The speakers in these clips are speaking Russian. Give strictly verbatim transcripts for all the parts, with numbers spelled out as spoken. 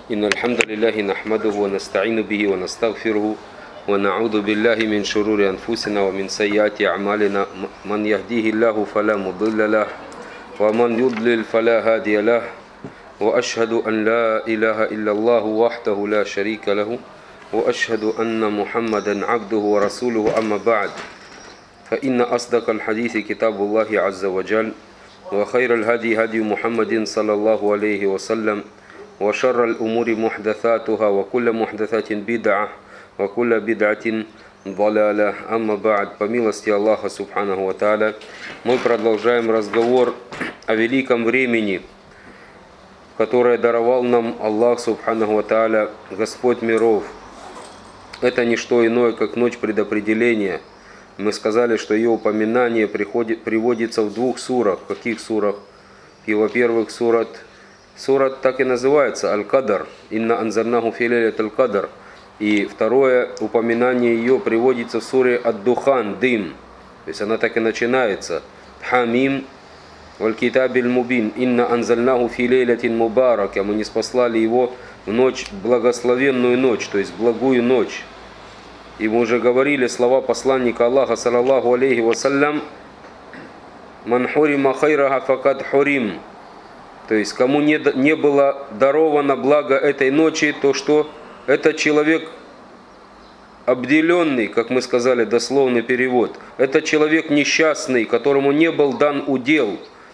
إن الحمد لله نحمده ونستعين به ونستغفره ونعوذ بالله من شرور أنفسنا ومن سيئات أعمالنا من يهديه الله فلا مضل له ومن يضلل فلا هادي له وأشهد أن لا إله إلا الله وحده لا شريك له وأشهد أن محمدا عبده ورسوله أما بعد فإن أصدق الحديث كتاب الله عز وجل وخير الهدي هدي محمد صلى الله عليه وسلم وشر الأمور محدثاتها وكل محدثة بدعة وكل بدعة ضلالة. Амма ба'д. По милости Аллаха Субханаху ва Тааля, мы продолжаем разговор о великом времени, которое даровал нам Аллах Субханаху ва Тааля, Господь миров. Это не что иное, как ночь предопределения. Мы сказали, что ее упоминание приходит, приводится в двух сурах. В каких сурах? И, во-первых, сурат, сурат так и называется, Аль-Кадр. Инна анзарнаху фи лейлятиль Кадр. И второе упоминание ее приводится в суре Ад-Духан, дым. То есть она так и начинается. Хамим валь китабиль мубин. Инна анзарнаху фи лейлятин мубарака. Мы не спаслали его в ночь, благословенную ночь, то есть благую ночь. И мы уже говорили слова посланника Аллаха, саллаллаху алейхи вассалям: «Ман хурима хайраха факад хурим». То есть, кому не, не было даровано благо этой ночи, то что это человек обделенный, как мы сказали, дословный перевод. Это человек несчастный, которому не был дан удел.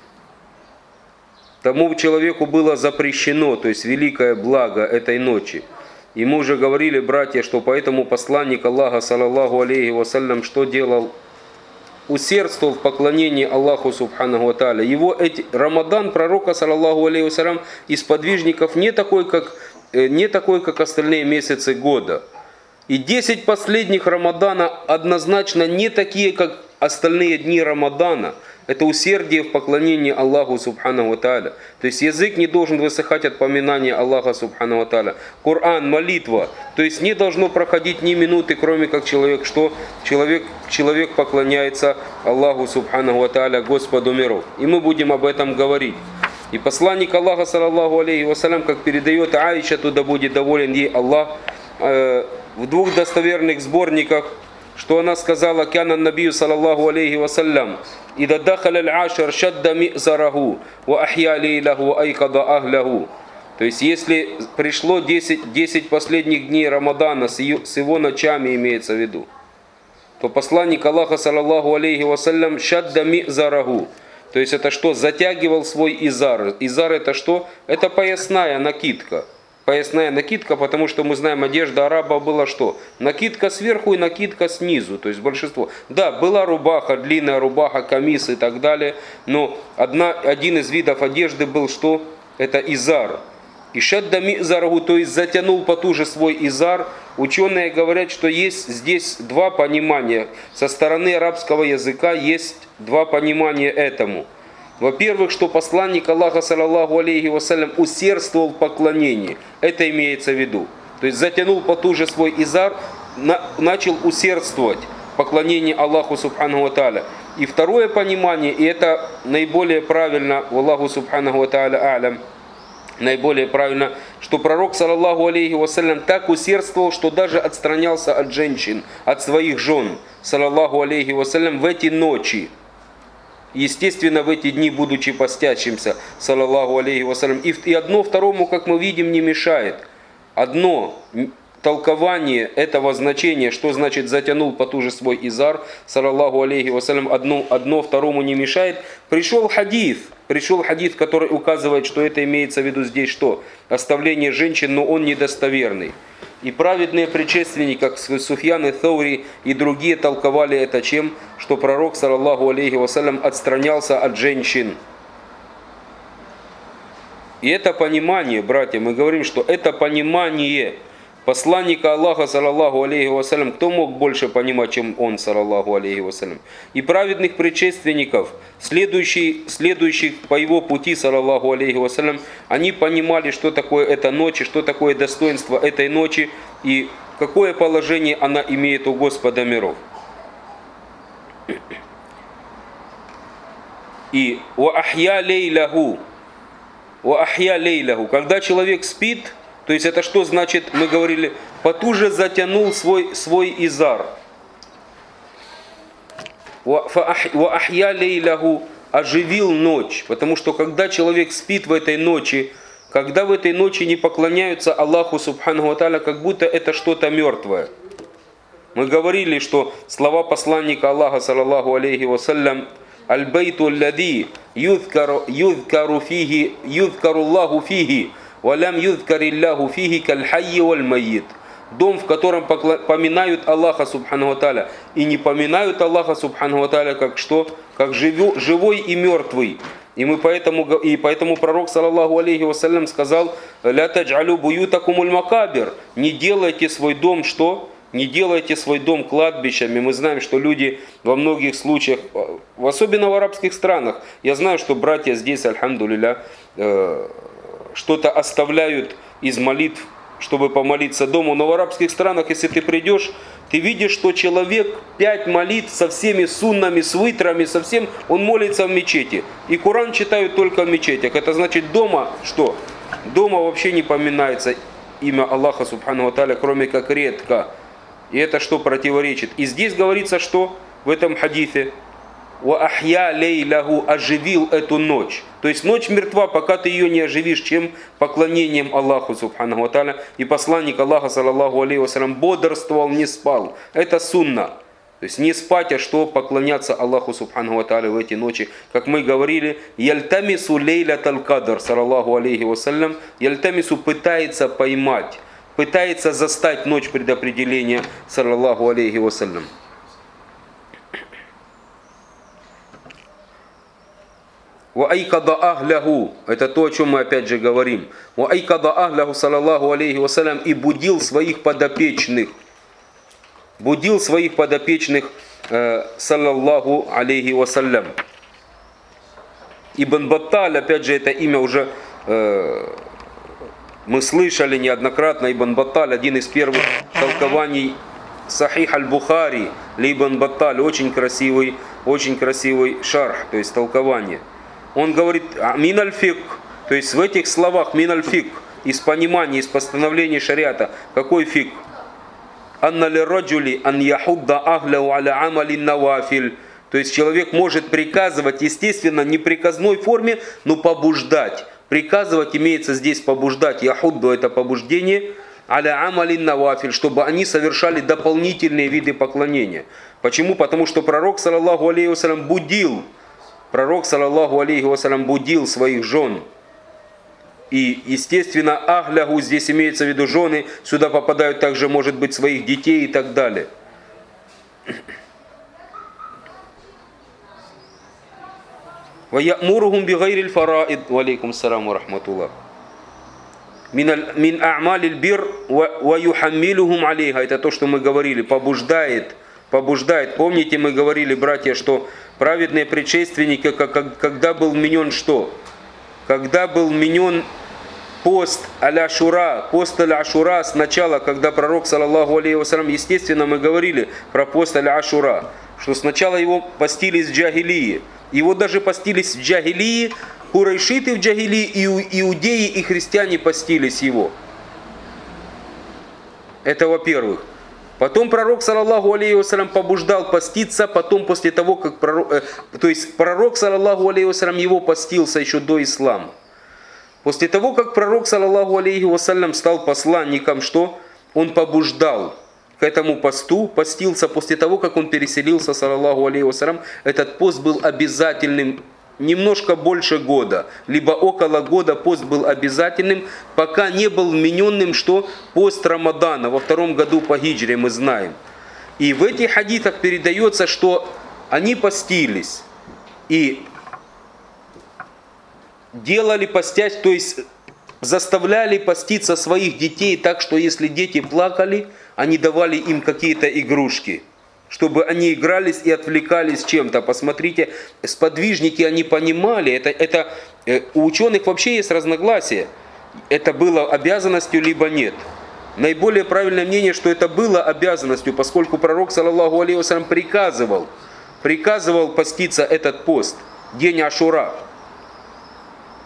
Тому человеку было запрещено, то есть великое благо этой ночи. И мы уже говорили, братья, что поэтому посланник Аллаха, саллаллаху алейхи вассалям, что делал? Усердствовал в поклонении Аллаху Субханаху ва Тааля. Его эти, Рамадан пророка, саллаллаху алейхи вассалям, из подвижников не такой, как, не такой, как остальные месяцы года. И десять последних Рамадана однозначно не такие, как остальные дни Рамадана. Это усердие в поклонении Аллаху Субханаху ва Тааля. То есть язык не должен высыхать от поминания Аллаха Субханаху ва Тааля. Коран, молитва. То есть не должно проходить ни минуты, кроме как человек, что человек, человек поклоняется Аллаху Субханаху ва Тааля, Господу миров. И мы будем об этом говорить. И посланник Аллаха, саллаллаху алейхи вассалям, как передает Аиша, туда будет доволен ей Аллах, э, в двух достоверных сборниках, что она сказала: «Кяна набию, саллаллаху алейхи вассалям, ида дахаля аль-ашр шадда ми'зараху, ва ахья лейлаху, айкада ахляху». То есть, если пришло десять, десять последних дней Рамадана, с, ее, с его ночами имеется в виду, то посланник Аллаха, саллаллаху алейхи вассалям, шадда ми'зараху. То есть, это что? Затягивал свой изар. Изар это что? Это поясная накидка. Поясная накидка, потому что мы знаем, одежда араба была что? Накидка сверху и накидка снизу, то есть большинство. Да, была рубаха, длинная рубаха, камис и так далее, но одна, один из видов одежды был что? Это изар. И шадда ми'зараху, то есть затянул потуже свой изар. Ученые говорят, что есть здесь два понимания. Со стороны арабского языка есть два понимания этому. Во-первых, что посланник Аллаха, саллаллаху алейхи вассалям, усердствовал в поклонении. Это имеется в виду. То есть затянул потуже свой изар, на, начал усердствовать в поклонении Аллаху Субханаху ва Тааля. И второе понимание, и это наиболее правильно, Аллаху Субханаху ва Тааля а'лям, наиболее правильно, что пророк, саллаллаху алейхи вассалям, так усердствовал, что даже отстранялся от женщин, от своих жен, саллаллаху алейхи вассалям, в эти ночи. Естественно, в эти дни, будучи постящимся, саллаллаху алейхи вассалям. И, и одно второму, как мы видим, не мешает. Одно толкование этого значения, что значит затянул потуже свой изар, саллаллаху алейхи вассалям, одно, одно второму не мешает. Пришел хадис, пришел хадис, который указывает, что это имеется в виду здесь что? Оставление женщин, но он недостоверный. И праведные предшественники, как Суфьян и Thawri и другие, толковали это чем? Что пророк, саллаллаху алейхи вассалям, отстранялся от женщин. И это понимание, братья, мы говорим, что это понимание посланника Аллаха, саллаллаху алейхи вассалям, кто мог больше понимать, чем он, саллаллаху алейхи вассалям. И праведных предшественников, следующих, следующих по его пути, саллаллаху алейхи вассалям, они понимали, что такое эта ночь, что такое достоинство этой ночи и какое положение она имеет у Господа миров. И «Ва ахья лейлаху», «Ва ахья лейлаху», когда человек спит, То есть это что значит, мы говорили, потуже затянул свой, свой изар. Ва ахья лейлаху, оживил ночь. Потому что когда человек спит в этой ночи, когда в этой ночи не поклоняются Аллаху Субханаху ва Тааля, как будто это что-то мертвое. Мы говорили, что слова посланника Аллаха, саллаллаху алейхи вассалям, «Аль-байту аллади юзкару фиги, юзкару Аллаху фиги, валям юзкарилляху фиги каль-хайи валь-майит». Дом, в котором поминают Аллаха Субханаху ва Тааля, и не поминают Аллаха Субханаху ва Тааля как что? Как живой и мертвый. И, мы поэтому, и поэтому пророк, саллаллаху алейхи вассалям, сказал: «Ля таджалю буютакумуль макабир». Не делайте свой дом что? Не делайте свой дом кладбищами. Мы знаем, что люди во многих случаях, особенно в арабских странах, я знаю, что братья здесь, альхамдулилля, что-то оставляют из молитв, чтобы помолиться дому. Но в арабских странах, если ты придешь, ты видишь, что человек пять молитв со всеми суннами, с витрами, со всем, он молится в мечети. И Коран читают только в мечетях. Это значит, дома что? Дома вообще не поминается имя Аллаха Субхану ва Тааля, кроме как редко. И это что противоречит? И здесь говорится, что в этом хадисе «Ва ахья лейлаху», оживил эту ночь. То есть ночь мертва, пока ты ее не оживишь, чем поклонением Аллаху Субханаху ва Тааля. И посланник Аллаха, саллаллаху алейхи вассалям, бодрствовал, не спал. Это сунна. То есть не спать, а что? Поклоняться Аллаху Субханаху ва Тааля в эти ночи. Как мы говорили, «Яльтамису лейляталь кадр», саллаллаху алейхи вассалям, «Яльтамису» пытается поймать, пытается застать ночь предопределения, саллаллаху алейхи вассалям. Ва айкада ахляху, это то, о чем мы опять же говорим. Ва айкада ахляху, саллаллаху алейхи вассалям, и будил своих подопечных. Будил своих подопечных, э, саллаллаху алейхи вассалям. Ибн Батталь, опять же, это имя уже э, мы слышали неоднократно. Ибн Батталь, один из первых толкований Сахих аль-Бухари, Ибн Батталь, очень красивый, очень красивый шарх, то есть толкование. Он говорит «мин аль-фик», то есть в этих словах «мин аль-фик», из понимания, из постановления шариата. Какой фик? «Анна ли раджули ан яхудда ахляу аля амалин навафиль». То есть человек может приказывать, естественно, не в приказной форме, но побуждать. Приказывать имеется здесь побуждать. Яхудду — это побуждение. Аля амалин навафиль, чтобы они совершали дополнительные виды поклонения. Почему? Потому что пророк, саллаллаху алейхи вассалям, будил. Пророк, саллаллаху алейхи вассалям, будил своих жен. И, естественно, ахляху здесь имеется в виду жены. Сюда попадают также, может быть, своих детей и так далее. وَيَأْمُرُهُمْ بِغَيْرِ الْفَرَائِضِ وَعَلَيْكُمْ السَّلَامُ وَرَحْمَةُ اللَّهِ «Мин а'малиль бир ва юхаммилухум алейха». Это то, что мы говорили, побуждает, побуждает. Помните, мы говорили, братья, что праведные предшественники, когда был вменен что? Когда был вменен пост аль-Ашура, пост аль-Ашура сначала, когда пророк, саллаллаху алейхи вассалям, естественно, мы говорили про пост аль-Ашура, что сначала его постились в джахилии. Его даже постились в джахилии, курайшиты в джахилии, и иудеи и христиане постились его. Это во-первых. Потом пророк, саллаллаху алейхи вассалям, побуждал поститься, потом после того, как пророк, э, то есть пророк, саллаллаху алейхи вассалям, его постился еще до ислама. После того, как пророк, саллаллаху алейхи вассалям, стал посланником, что? Он побуждал к этому посту, постился после того, как он переселился, саллаллаху алейхи вассалям. Этот пост был обязательным немножко больше года, либо около года пост был обязательным, пока не был вмененным, что пост Рамадана во втором году по хиджре, мы знаем. И в этих хадисах передается, что они постились и делали постясь, то есть заставляли поститься своих детей так, что если дети плакали, они давали им какие-то игрушки, чтобы они игрались и отвлекались чем-то. Посмотрите, сподвижники, они понимали, это, это, у ученых вообще есть разногласия, это было обязанностью либо нет. Наиболее правильное мнение, что это было обязанностью, поскольку пророк, саллаллаху алейхи вассалям, приказывал, приказывал поститься этот пост, день Ашура.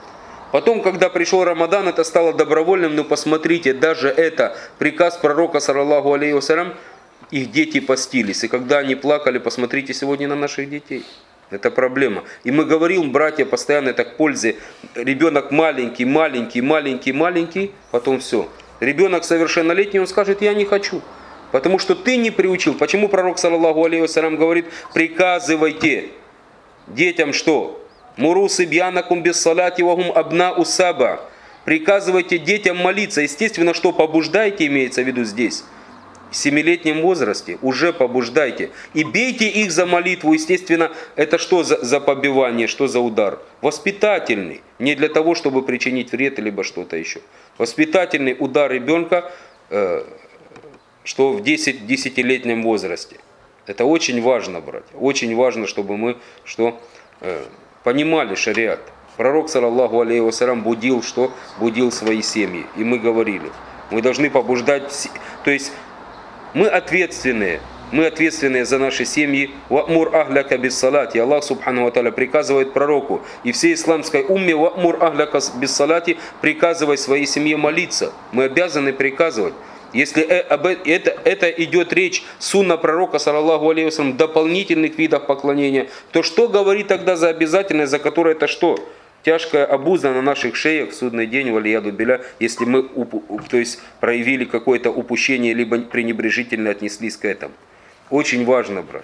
Потом, когда пришел Рамадан, это стало добровольным, но посмотрите, даже это приказ пророка, саллаллаху алейхи вассалям, их дети постились. И когда они плакали, посмотрите сегодня на наших детей. Это проблема. И мы говорим, братья, постоянно это к пользе. Ребенок маленький, маленький, маленький, маленький, потом все. Ребенок совершеннолетний, он скажет, я не хочу. Потому что ты не приучил. Почему пророк, саллаллаху алейхи вассалям, говорит, приказывайте детям что? Муру сибьянакум биссаляти вахум абна усаба. Приказывайте детям молиться. Естественно, что побуждайте, имеется в виду здесь. В семилетнем возрасте уже побуждайте. И бейте их за молитву. Естественно, это что за, за побивание, что за удар? Воспитательный. Не для того, чтобы причинить вред, либо что-то еще. Воспитательный удар ребенка, э, что в десятилетнем возрасте. Это очень важно, братья. Очень важно, чтобы мы что, э, понимали шариат. Пророк, саллаллаху алейхи вассалям, будил что? Будил свои семьи. И мы говорили. Мы должны побуждать. То есть мы ответственные. Мы ответственные за наши семьи. Ва'мур ахляка биссалати. Аллах субхану ва тааля приказывает пророку и всей исламской умме ва'мур ахляка биссалати, приказывай своей семье молиться. Мы обязаны приказывать. Если это, это идет речь сунна пророка, саллаллаху алейхи вассалям, дополнительных видах поклонения, то что говорит тогда за обязательность, за которое это что? Тяжкая обуза на наших шеях в судный день, валияду биля, если мы то есть, проявили какое-то упущение, либо пренебрежительно отнеслись к этому. Очень важно, братья.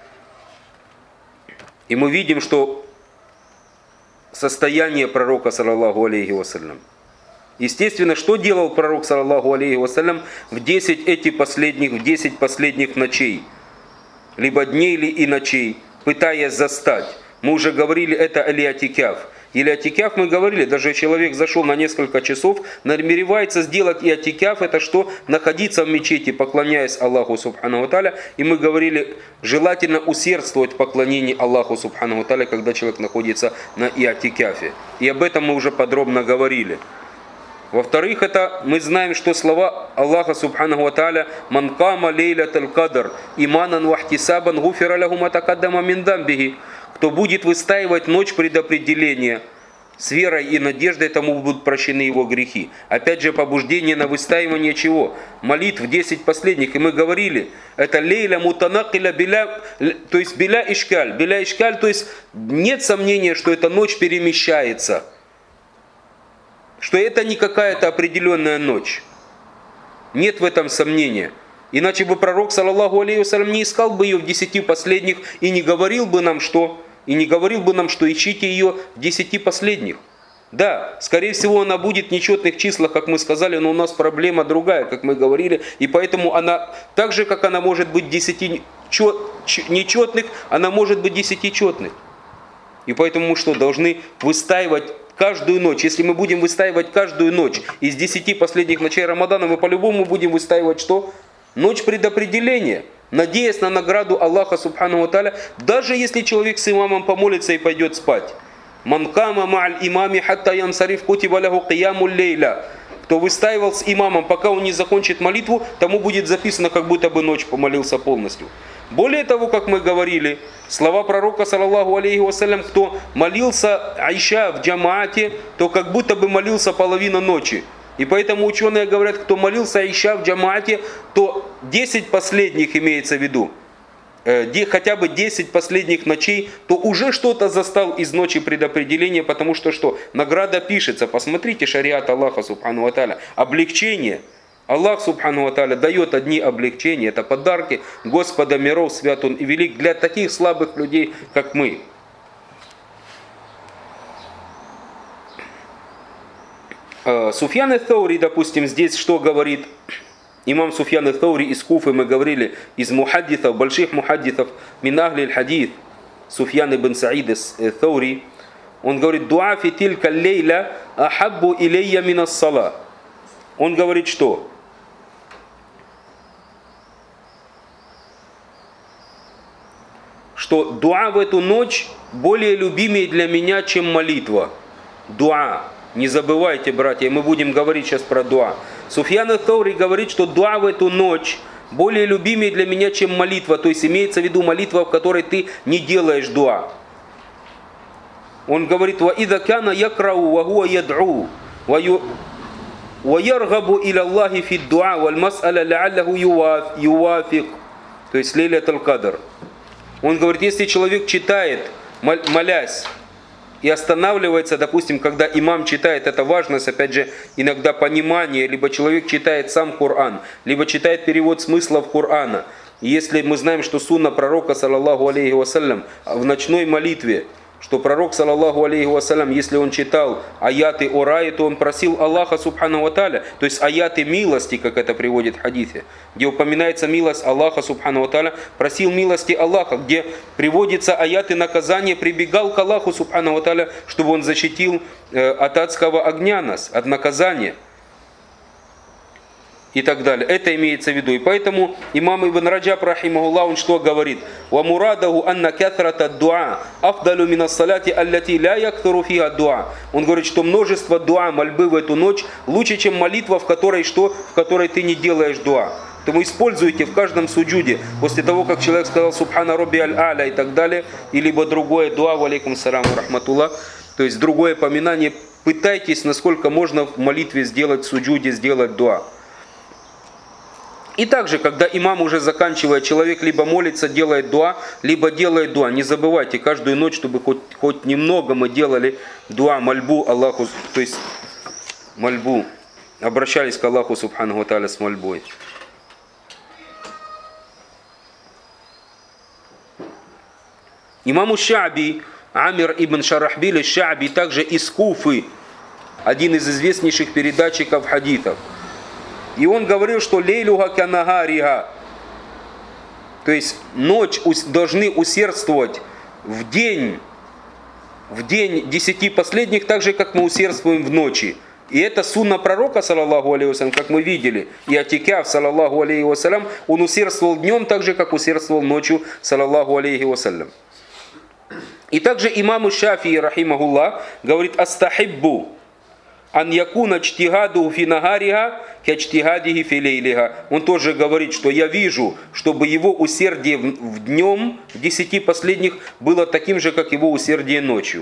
И мы видим, что состояние пророка, саллаллаху алейхи вассалям. Естественно, что делал пророк, саллаллаху алейхи вассалям, в десять эти последних, в десять последних ночей, либо дней и ночей, пытаясь застать. Мы уже говорили, это аль-иатикаф. Или-иатикаф мы говорили, даже человек зашел на несколько часов, намеревается сделать иатикаф, это что? Находиться в мечети, поклоняясь Аллаху субхану ва тааля. И мы говорили, желательно усердствовать в поклонении Аллаху субхану ва тааля, когда человек находится на иатикафе. И об этом мы уже подробно говорили. Во-вторых, это мы знаем, что слова Аллаха субханаху ва тааля «Ман кама лейляталь кадр иманан вахтисабан гуфира лаху ма такаддама мин дамбихи». Кто будет выстаивать ночь предопределения с верой и надеждой, тому будут прощены его грехи. Опять же, побуждение на выстаивание чего? Молитв десять последних. И мы говорили, это лейля мутанакиля биля, то есть биля ишкаль. Биля ишкаль, то есть нет сомнения, что эта ночь перемещается. Что это не какая-то определенная ночь. Нет в этом сомнения. Иначе бы пророк, саллаллаху алейхи вассалям, не искал бы ее в десяти последних и не говорил бы нам, что, и не говорил бы нам, что ищите ее в десяти последних. Да, скорее всего, она будет в нечетных числах, как мы сказали, но у нас проблема другая, как мы говорили, и поэтому она, так же, как она может быть в десяти нечетных, она может быть в десяти четных. И поэтому мы что, должны выстаивать каждую ночь. Если мы будем выстаивать каждую ночь из десяти последних ночей Рамадана, мы по-любому будем выстаивать что? Ночь предопределения, надеясь на награду Аллаха субхану ва тааля, даже если человек с имамом помолится и пойдет спать. Ман кама ма'аль имами хатта янсариф кутиба лаху қиямуль лейля. Кто выстаивал с имамом, пока он не закончит молитву, тому будет записано, как будто бы ночь помолился полностью. Более того, как мы говорили, слова пророка, саллаллаху алейхи вассалям, кто молился айша в джамаате, то как будто бы молился половину ночи. И поэтому ученые говорят, кто молился айша в джамаате, то десять последних имеется в виду, э, хотя бы десять последних ночей, то уже что-то застал из ночи предопределения, потому что что? Награда пишется. Посмотрите шариат Аллаха субхану ва тааля. Облегчение. Аллах субхану ва тааля дает одни облегчения. Это подарки Господа миров, свят Он и велик для таких слабых людей, как мы. Суфьян ат-Таури, допустим, здесь что говорит? Имам Суфьян ат-Таури из Куфы, мы говорили, из мухаддитов, больших мухаддитов, мин ахли аль-хадит, Суфьян ибн Саид ат-Таури, он говорит, дуа фи тилька лейля ахаббу илейя мин ас-сала. Он говорит, что? Что дуа в эту ночь более любимее для меня, чем молитва. Дуа. Не забывайте, братья, мы будем говорить сейчас про дуа. Суфьян ат-Таури говорит, что дуа в эту ночь более любимее для меня, чем молитва. То есть имеется в виду молитва, в которой ты не делаешь дуа. Он говорит: «Ва ида кана якрау ва хуа яд'у ва яргабу иля Аллахи фи дуа валь мас'аля ла'аллаху ювафик». То есть лейлятуль кадр. Он говорит, если человек читает, молясь, и останавливается, допустим, когда имам читает, это важность, опять же, иногда понимание, либо человек читает сам Коран, либо читает перевод смыслов Корана. И если мы знаем, что сунна пророка, саллаллаху алейхи вассалям, в ночной молитве, что пророк, саллаллаху алейхи вассалям, если он читал аяты о рае, то он просил Аллаха субхану ва тааля, то есть аяты милости, как это приводит в хадисе, где упоминается милость Аллаха субхану ва тааля, просил милости Аллаха, где приводится аяты наказания, прибегал к Аллаху субхану ва тааля, чтобы он защитил э, от адского огня нас, от наказания. И так далее. Это имеется в виду. И поэтому имам Ибн Раджаб, рахимахуллах, он что говорит? «Ва мурадаху анна катрата дуа афдалу мина салати аллати ля яктуру фиха дуа». Он говорит, что множество дуа, мольбы в эту ночь лучше, чем молитва, в которой что? В которой ты не делаешь дуа. Поэтому используйте в каждом суджуде, после того, как человек сказал «Субхана Робби аль-Аля» и так далее, и либо другое дуа, ва алейкум салам ва рахматуллах, то есть другое поминание, пытайтесь, насколько можно в молитве сделать, в суджуде сделать дуа. И также, когда имам уже заканчивает, человек либо молится, делает дуа, либо делает дуа. Не забывайте, каждую ночь, чтобы хоть, хоть немного мы делали дуа, мольбу Аллаху, то есть мольбу, обращались к Аллаху субхану ва тааля с мольбой. Имаму Ша'би, Амир ибн Шарахбиль Ша'би, также из Куфы, один из известнейших передатчиков хадитов. И он говорил, что лейлюха канагариха, то есть ночь должны усердствовать в день, в день десяти последних, так же, как мы усердствуем в ночи. И это сунна пророка, саллаллаху алейхи вассалям, как мы видели. И Атикяв, саллаллаху алейхи вассалям, он усердствовал днем, так же, как усердствовал ночью, саллаллаху алейхи вассалям. И также имаму Шафии, рахимахуллах, говорит: «Астахиббу ан якуна чтигаду фи нагариха ка чтигадихи фи лейлиха». Он тоже говорит, что я вижу, чтобы его усердие в днем, в десяти последних, было таким же, как его усердие ночью.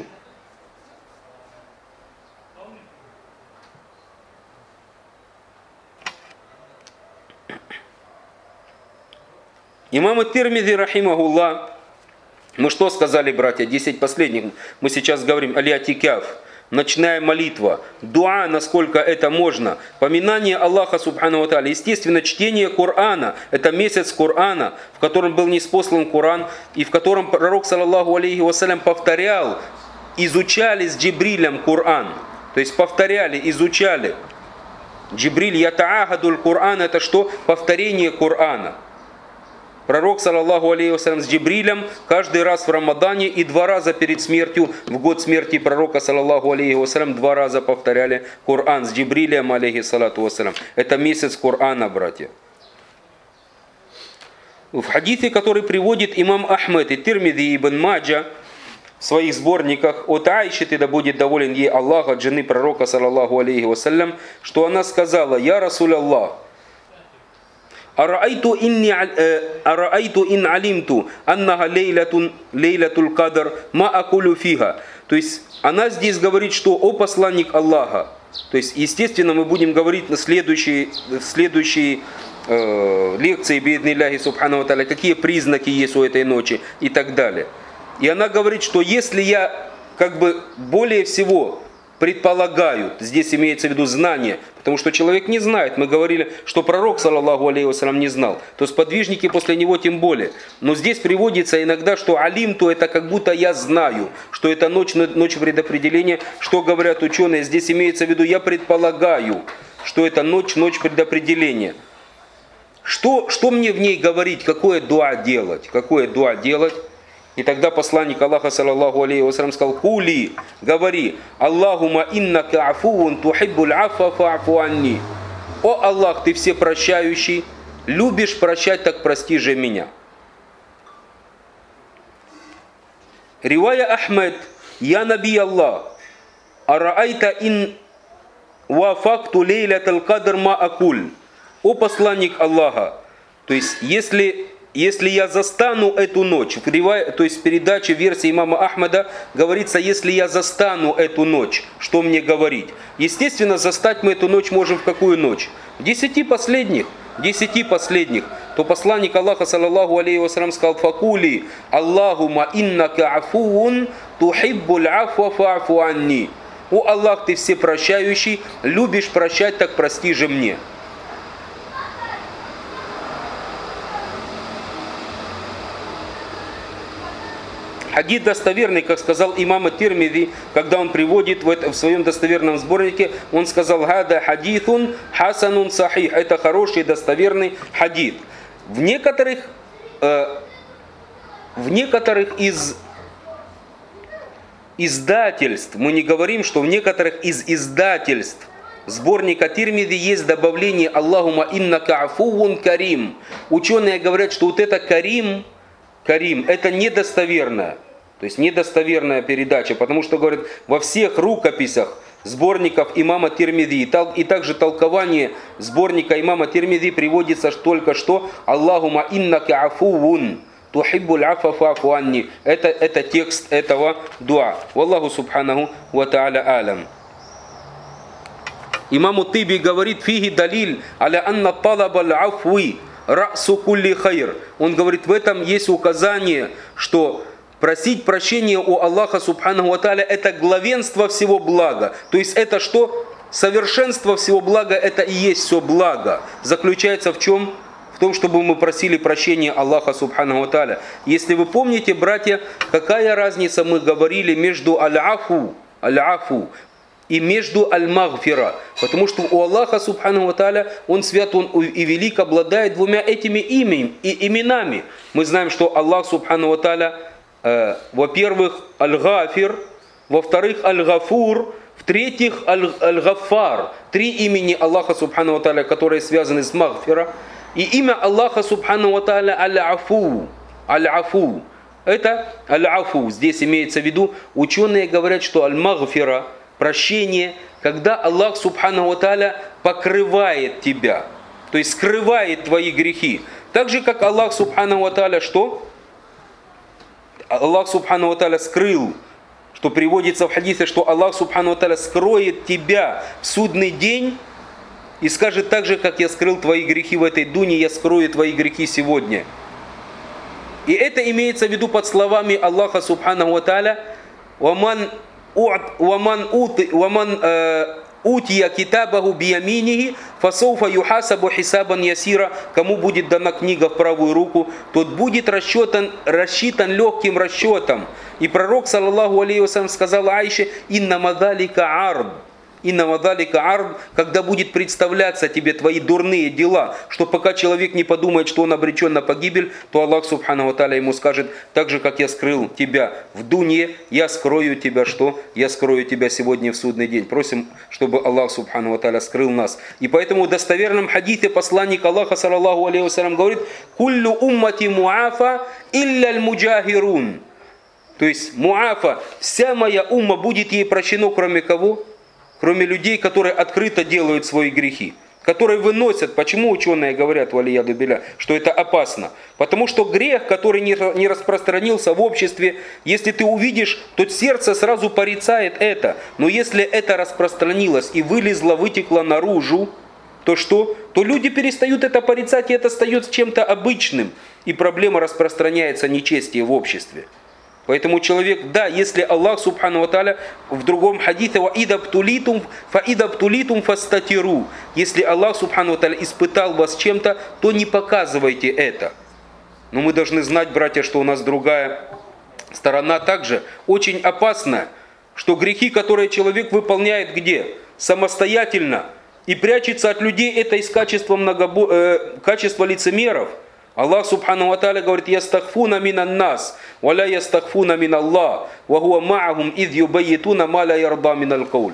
Имам ат-Тирмизи, рахимахуллах, мы что сказали, братья, десять последних, мы сейчас говорим аль-Атикаф, ночная молитва, дуа, насколько это можно, поминание Аллаха субхану ва тааля, естественно, чтение Корана, это месяц Корана, в котором был ниспослан Коран, и в котором пророк, саллаллаху алейхи вассалям, повторял, изучали с Джибрилем Коран, то есть повторяли, изучали. Джибриль ятаахадуль Коран, это что? Повторение Корана. Пророк, саллаллаху алейхи вассалям, с Джибрилем каждый раз в Рамадане и два раза перед смертью, в год смерти пророка, саллаллаху алейхи вассалям, два раза повторяли Коран с Джибрилем, алейхи салату вассалям. Это месяц Корана, братья. В хадисе, который приводит имам Ахмед и Тирмизи и Ибн Маджа в своих сборниках от Аиши, да будет доволен ей Аллах, от жены пророка, саллаллаху алейхи вассалям, что она сказала: «Я Расуль Аллах, араайту ин алимту аннаха лейлатуль кадр ма акулю фиха». То есть она здесь говорит, что о посланник Аллаха. То есть, естественно, мы будем говорить на следующей, следующей э, лекции бииднилляхи субхану ва тааля, какие признаки есть у этой ночи и так далее. И она говорит, что если я как бы более всего предполагаю, здесь имеется в виду знание, потому что человек не знает. Мы говорили, что пророк, саллаллаху алейхи вассалям, не знал. То сподвижники после него тем более. Но здесь приводится иногда, что алимту, это как будто я знаю, что это ночь, ночь предопределения. Что говорят ученые? Здесь имеется в виду, я предполагаю, что это ночь, ночь предопределения. Что, что мне в ней говорить? Какое дуа делать? Какое дуа делать? И тогда посланник Аллаха, саллаллаху алейхи вассалям, сказал: «Кули, говори, Аллахума иннака афуун тухиббуль афа фа'фу анни». О Аллах, ты всепрощающий, любишь прощать, так прости же меня. Ривая Ахмед: «Я наби Аллах, араайта ин вафакту лейляталь кадр ма акуль». О посланник Аллаха, то есть если если я застану эту ночь, то есть в передаче версии имама Ахмада говорится, если я застану эту ночь, что мне говорить? Естественно, застать мы эту ночь можем в какую ночь? В десяти последних, десяти последних. То посланник Аллаха, саллаллаху алейхи вассалям, сказал: «Факули, Аллахума иннака афуун, тухиббуль афва фа'фу анни». «О Аллах, ты всепрощающий, любишь прощать, так прости же мне». Хадис достоверный, как сказал имам ат-Тирмизи, когда он приводит в, это, в своем достоверном сборнике, он сказал: «Хада хадithun хасанун сахих». Это хороший достоверный хадис. В некоторых, э, в некоторых из издательств, мы не говорим, что в некоторых из издательств сборника Тирмизи есть добавление «Аллахума иннака афувун карим». Ученые говорят, что вот это карим, карим, это недостоверное. То есть недостоверная передача, потому что, говорят, во всех рукописях сборников имама Тирмизи и также толкование сборника имама Тирмизи приводится только что «Аллахума иннака афувун тухиббуль афва фа'фу анни». Это, это текст этого дуа. Валлаху субханаху ва та'аля алям. Имам ат-Тиби говорит: «Фиги далиль аля анна талаба аль-афви расу кулли хайр». Он говорит, в этом есть указание, что просить прощения у Аллаха субханаху ва тааля — это главенство всего блага. То есть это что? Совершенство всего блага — это и есть все благо. Заключается в чем? В том, чтобы мы просили прощения Аллаха субханаху ва тааля. Если вы помните, братья, какая разница, мы говорили, между аль-афу, аль-афу и между аль-магфира. Потому что у Аллаха субханаху ва тааля, Он свят, Он и велик, обладает двумя этими именами, и именами. Мы знаем, что Аллах субханаху ва тааля, э, во-первых, аль-гафир, во-вторых, аль-гафур, в-третьих, аль-гафар. Три имени Аллаха субханаху ва тааля, которые связаны с магфира. И имя Аллаха субханаху ва тааля аль-афу, аль-афу. Это аль-афу. Здесь имеется в виду, ученые говорят, что аль-магфира, прощение, когда Аллах субханаху ва тааля покрывает тебя, то есть скрывает твои грехи. Так же, как Аллах субханаху ва тааля что? Аллах субханаху ва тааля скрыл, что приводится в хадисе, что Аллах субханаху ва тааля скроет тебя в судный день и скажет: так же, как я скрыл твои грехи в этой дуне, я скрою твои грехи сегодня. И это имеется в виду под словами Аллаха субханаху ва тааля: «Ваман ومن أوتي ومن أوتي كتابه بيمينه فسوف يحاسب حسابا يسيرا». Кому будет дана книга в правую руку, тот будет рассчитан, рассчитан легким расчетом. И пророк, саллаллаху алейхи вассалям, сказал Аише: «Иннама залика ард». Иннама залика ард, когда будет представляться тебе твои дурные дела, что пока человек не подумает, что он обречен на погибель, то Аллах субханаху ва тааля ему скажет: так же, как я скрыл тебя в дуне, я скрою тебя что? Я скрою тебя сегодня в судный день. Просим, чтобы Аллах субханаху ва тааля скрыл нас. И поэтому в достоверном хадисе посланник Аллаха, саллаллаху алейхи вассалям, говорит: «Куллю уммати муафа илля аль-муджахирун». То есть муафа, вся моя умма, будет ей прощено, кроме кого? Кроме людей, которые открыто делают свои грехи, которые выносят. Почему ученые говорят, валияду билля, что это опасно? Потому что грех, который не распространился в обществе, если ты увидишь, то сердце сразу порицает это. Но если это распространилось и вылезло, вытекло наружу, то что? То люди перестают это порицать, и это остается чем-то обычным. И проблема распространяется нечестие в обществе. Поэтому человек, да, если Аллах субхану ва тааля в другом хадисе: «Ваидабтулитум фаидабтулитум фастатиру». Если Аллах субхану ва тааля испытал вас чем-то, то не показывайте это. Но мы должны знать, братья, что у нас другая сторона также очень опасная, что грехи, которые человек выполняет где? Самостоятельно и прячется от людей, это из качества, многобо... э, качества лицемеров. Аллах субхану ва тааля говорит: «Ястахфуна минан нас, валя ястахфуна мин Аллах, ва хуа ма'ахум идh юбайитуна ма ла ярда минал кауль».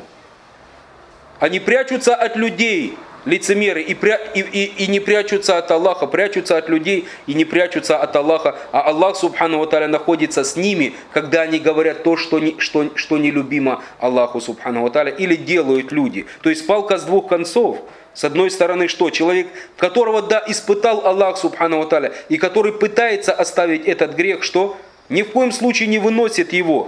Они прячутся от людей, лицемеры, и, пря... и, и, и не прячутся от Аллаха, прячутся от людей и не прячутся от Аллаха, а Аллах субхану ва тааля находится с ними, когда они говорят то, что, не, что, что нелюбимо Аллаху субхану ва тааля, или делают люди. То есть палка с двух концов. С одной стороны, что? Человек, которого, да, испытал Аллах Субхану ва Тааля, и который пытается оставить этот грех, что? Ни в коем случае не выносит его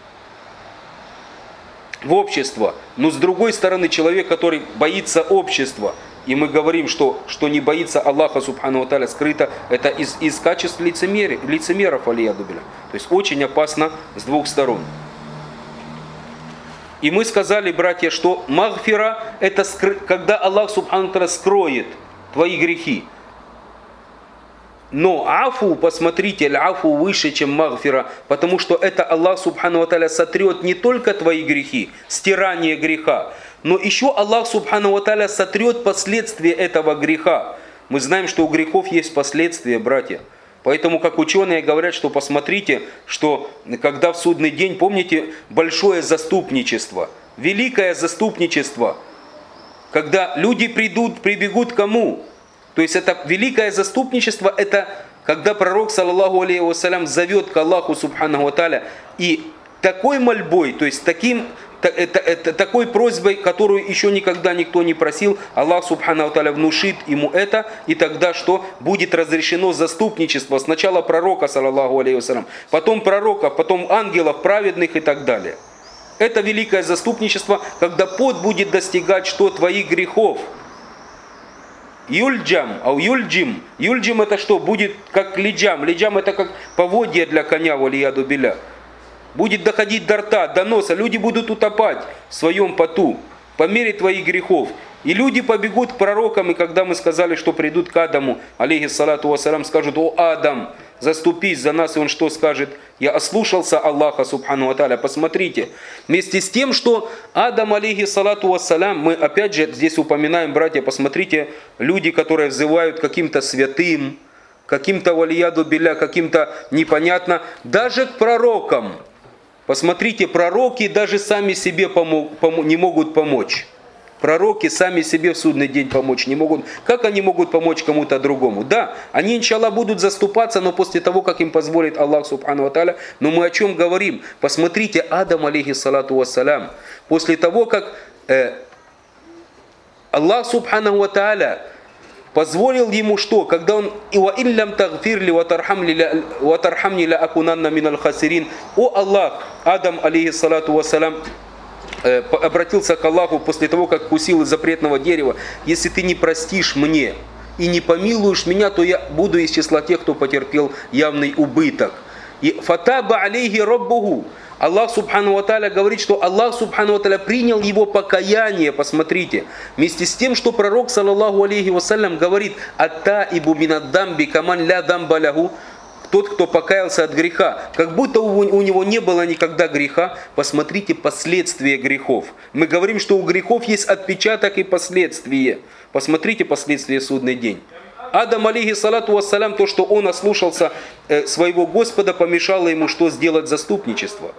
в общество. Но с другой стороны, человек, который боится общества, и мы говорим, что, что не боится Аллаха Субхану ва Тааля, скрыто, это из, из качеств лицемери, лицемеров, алияду билля. То есть очень опасно с двух сторон. И мы сказали, братья, что магфира – это скры... когда Аллах Субхану ва Тааля скроет твои грехи. Но афу, посмотрите, афу выше, чем магфира, потому что это Аллах Субхану ва Тааля сотрет не только твои грехи, стирание греха, но еще Аллах Субхану ва Тааля сотрет последствия этого греха. Мы знаем, что у грехов есть последствия, братья. Поэтому, как ученые говорят, что посмотрите, что когда в судный день, помните, большое заступничество, великое заступничество, когда люди придут, прибегут к кому? То есть это великое заступничество, это когда пророк, саллаллаху алейхи вассалям, зовет к Аллаху Субханаху ва Тааля, и такой мольбой, то есть таким, это, это, такой просьбой, которую еще никогда никто не просил, Аллах Субханаху ва Тааля внушит ему это, и тогда что? Будет разрешено заступничество. Сначала пророка, саллаллаху алейхи вассалям, потом пророков, потом ангелов, праведных и так далее. Это великое заступничество, когда пот будет достигать что? Твоих грехов. Юльджам, а юльджим. Юльджим это что? Будет как лиджам. Лиджам это как поводья для коня, валияду билля. Будет доходить до рта, до носа. Люди будут утопать в своем поту по мере твоих грехов. И люди побегут к пророкам, и когда мы сказали, что придут к Адаму, алейхиссалату вассалям, скажут: о Адам, заступись за нас, и он что скажет? Я ослушался Аллаха Субхану ва Тааля. Посмотрите, вместе с тем, что Адам, алейхиссалату вассалям, мы опять же здесь упоминаем, братья, посмотрите, люди, которые взывают каким-то святым, каким-то валияду билля, каким-то непонятно, даже к пророкам. Посмотрите, пророки даже сами себе помог, пом- не могут помочь. Пророки сами себе в судный день помочь не могут. Как они могут помочь кому-то другому? Да, они, иншаллах, будут заступаться, но после того, как им позволит Аллах Субхану ва Тааля. Но мы о чем говорим? Посмотрите, Адам, алейхиссалату вассалям, после того, как э, Аллах Субхану ва Тааля позволил ему что? Когда он «Ива иллям тагфирли ва тархамни ла акунанна минал хасирин». О Аллах, Адам, алейхиссалату вассалям, обратился к Аллаху после того, как вкусил из запретного дерева: если ты не простишь мне и не помилуешь меня, то я буду из числа тех, кто потерпел явный убыток. И фатаба алейхи роббуху. Аллах Субхану ва Тааля говорит, что Аллах Субхану ва Тааля принял его покаяние, посмотрите. Вместе с тем, что пророк, саллаллаху алейхи вассалям, говорит: аттаибу минаддамби каман ля дамба лаху. Тот, кто покаялся от греха, как будто у него не было никогда греха. Посмотрите последствия грехов. Мы говорим, что у грехов есть отпечаток и последствия. Посмотрите последствия в судный день. Адам, алейхиссалату вассалям, то, что он ослушался своего Господа, помешало ему что? Сделать заступничество.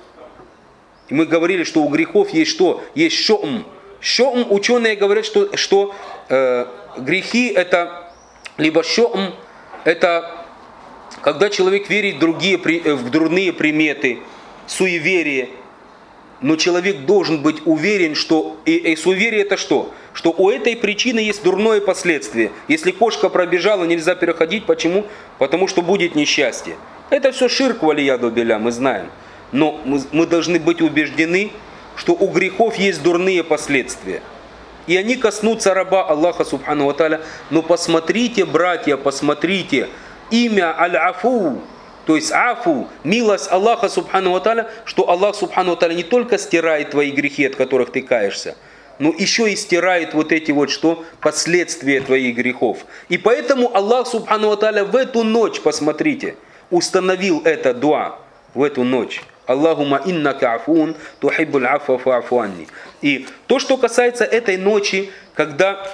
И мы говорили, что у грехов есть что? Есть шо'м. Шо'м, ученые говорят, что, что э, грехи это, либо шо'м, это когда человек верит в, другие, в дурные приметы, суеверие, но человек должен быть уверен, что и, и суеверие это что? Что у этой причины есть дурное последствие. Если кошка пробежала, нельзя переходить. Почему? Потому что будет несчастье. Это все ширк, валияду билля, мы знаем. Но мы, мы должны быть убеждены, что у грехов есть дурные последствия. И они коснутся раба Аллаха Субхану ва Тааля. Но посмотрите, братья, посмотрите, имя Аль-Афу, то есть Афу, милость Аллаха Субхану ва Тааля, что Аллах Субхану ва Тааля не только стирает твои грехи, от которых ты каешься, но еще и стирает вот эти вот что? Последствия твоих грехов. И поэтому Аллах Субхану ва Тааля в эту ночь, посмотрите, установил это дуа, в эту ночь. Аллахума иннака афун тухиббуль афва фа'фу анни. И то, что касается этой ночи, когда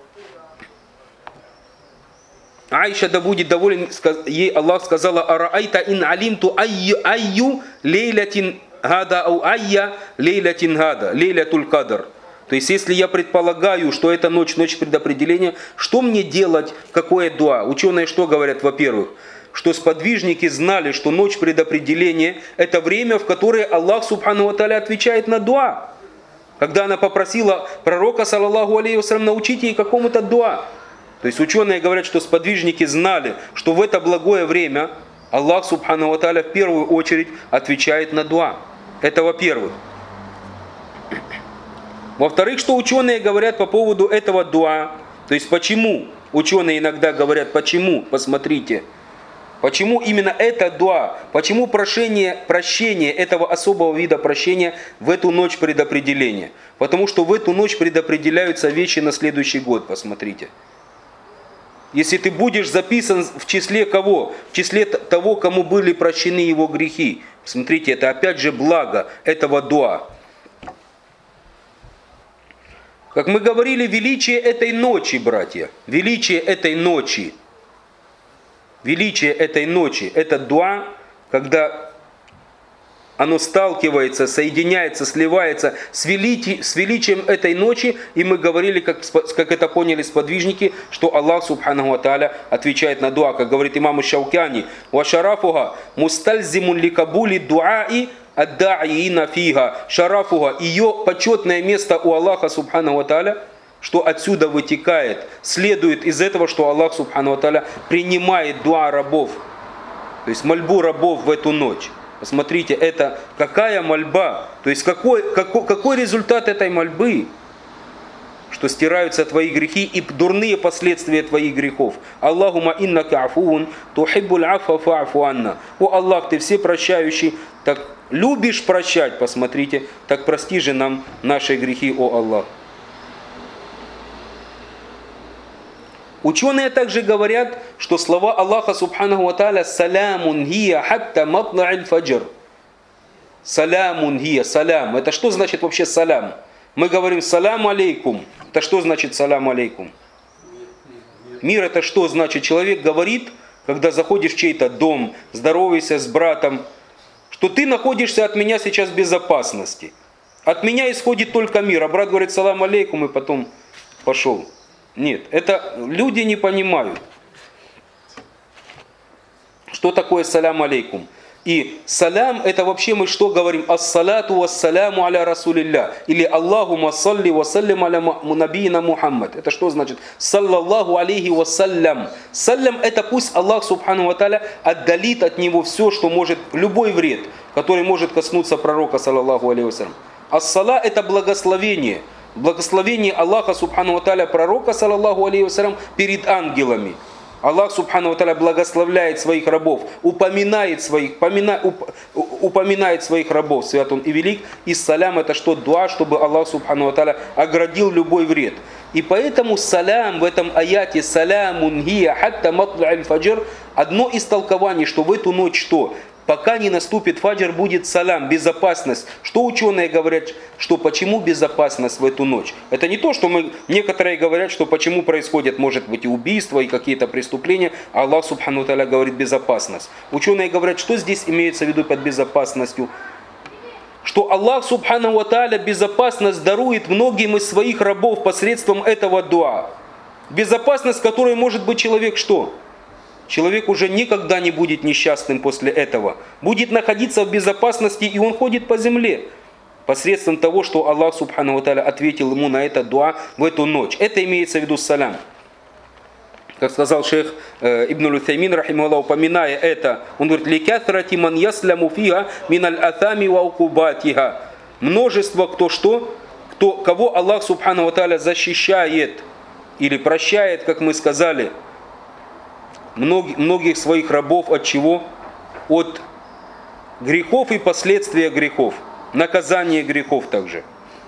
Аиша, да будет доволен, ей Аллах сказала: араайта ин алимту айю айю лейлятин гада ау айя лейлятин гада лейлятуль кадр. То есть, если я предполагаю, что это ночь, ночь предопределения, что мне делать, какое дуа? Ученые что говорят? Во-первых, что сподвижники знали, что ночь предопределения – это время, в которое Аллах Субхану ва Тааля отвечает на дуа. когда она попросила пророка, саллаллаху алейхи вассалям, научить ей какому-то дуа. То есть ученые говорят, что сподвижники знали, что в это благое время Аллах субхану ва тааля в первую очередь отвечает на дуа. Это во-первых. Во-вторых, что ученые говорят по поводу этого дуа, то есть почему, ученые иногда говорят, почему, посмотрите, почему именно это дуа, почему прощение, прощение этого особого вида прощения в эту ночь предопределения. Потому что в эту ночь предопределяются вещи на следующий год, посмотрите. Если ты будешь записан в числе кого? В числе того, кому были прощены его грехи. Смотрите, это опять же благо этого дуа. Как мы говорили, величие этой ночи, братья, величие этой ночи, величие этой ночи, это дуа, когда оно сталкивается, соединяется, сливается с, величи, с величием этой ночи, и мы говорили, как, как это поняли сподвижники, что Аллах субханаху ва тааля отвечает на дуа, как говорит имам Шаукяни, «Ва шарафуха мустальзимун ликабули дуаи аддаиина фига». Шарафуха, ее почетное место у Аллаха субханаху ва тааля, что отсюда вытекает, следует из этого, что Аллах субханаху ва тааля принимает дуа рабов, то есть мольбу рабов в эту ночь. Посмотрите, это какая мольба, то есть какой, какой, какой результат этой мольбы, что стираются твои грехи и дурные последствия твоих грехов. Аллахума иннака афуун тухиббуль афа фа'фу анна. О Аллах, ты все прощающий, так любишь прощать, посмотрите, так прости же нам наши грехи, о Аллах. Ученые также говорят, что слова Аллаха субханаху ва тааля «Салямун хия хатта матла'иль фаджр». Салямун хия, салям. Это что значит вообще салям? Мы говорим салам алейкум. Это что значит салам алейкум? Мир это что значит? Человек говорит, когда заходишь в чей-то дом, здороваешься с братом, что ты находишься от меня сейчас в безопасности. От меня исходит только мир. А брат говорит салам алейкум и потом пошел. Нет, это люди не понимают, что такое салям алейкум. И салям, это вообще мы что говорим? Ассалату вассаляму аля расулилля. Или Аллахума салли вассалям аля набийна Мухаммад. Это что значит? Саллаллаху алейхи вассалям. Саллям это пусть Аллах субхану ва тааля отдалит от него все, что может, любой вред, который может коснуться пророка саллаллаху алейхи вассалям. Ассала это благословение. Благословение Аллаха субхану ва тааля пророка саллаллаху алейхи вассалям перед ангелами. Аллах субхану ва тааля благословляет своих рабов, упоминает своих, помина, уп, упоминает своих рабов, свят он и велик. И салям это что? Дуа, чтобы Аллах субхану ва тааля оградил любой вред. И поэтому салям в этом аяте салямун хия хатта матла'иль фаджр, одно из толкований, что в эту ночь что? Пока не наступит фаджр, будет салям, безопасность. Что ученые говорят, что почему безопасность в эту ночь? Это не то, что мы, некоторые говорят, что почему происходят, может быть, и убийства, и какие-то преступления, а Аллах субхану тааля говорит безопасность. Ученые говорят, что здесь имеется в виду под безопасностью? Что Аллах субхану ва тааля безопасность дарует многим из своих рабов посредством этого дуа. Безопасность, которой может быть человек что? Человек уже никогда не будет несчастным после этого. Будет находиться в безопасности, и он ходит по земле. Посредством того, что Аллах субхану ва тааля ответил ему на это дуа в эту ночь. Это имеется в виду салям. Как сказал шейх э, Ибн Аль-Утаймин, рахимахуллах, упоминая это, он говорит, «Ликятрати ман ясляму фига миналь атами ва укубатиха». Множество кто что, кто, кого Аллах субхану ва тааля защищает или прощает, как мы сказали, Многих, многих своих рабов от чего? От грехов и последствия грехов. Наказание грехов также.